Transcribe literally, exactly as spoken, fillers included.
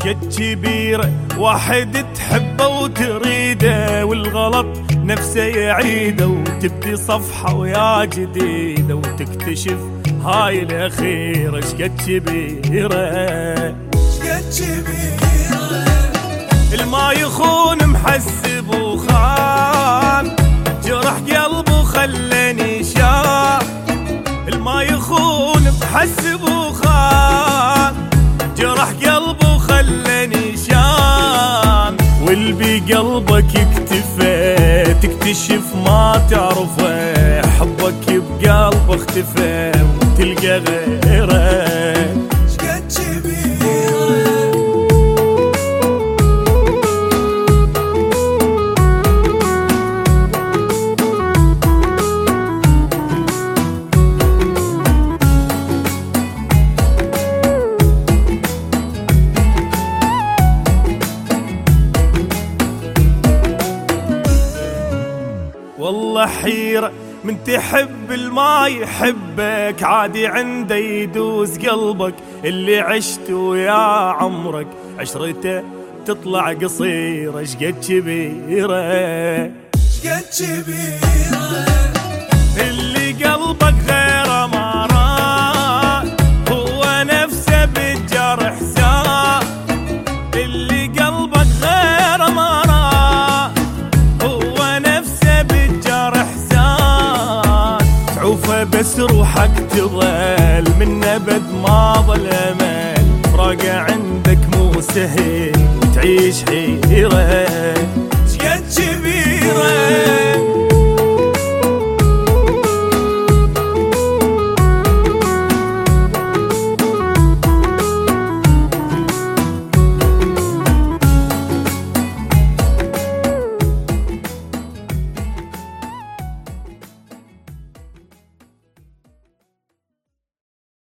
شقد كبيرة واحد تحبه وتريده، والغلط نفسه يعيده، وتبدي صفحة ويا جديدة، وتكتشف هاي الأخيرة شقد كبيرة. شقد كبيرة الما يخون محسب وخان، جرح قلبه خلاني شاف. الما يخون محسب وخان، جرح قلبه خلاني شان. والبي قلبك اكتفى تكتشف ما تعرفه، حبك بقلبه اختفى وتلقى غيره. شقد كبيرة والله حيرة من تحب الما يحبك، عادي عنده يدوس قلبك. اللي عشت ويا عمرك عشرته تطلع قصيرة شقد كبيرة. شقد كبيرة اللي قلبك غيره ما راه، هو نفسه بالجرح ساه. اللي قلبك غيره ما راه، هو نفسه بالجرح ساه. تعوفه بس روحك تظل من أبد ما ظل أمل، فراقه عندك مو سهل وتعيش حيرة. شقد كبيرة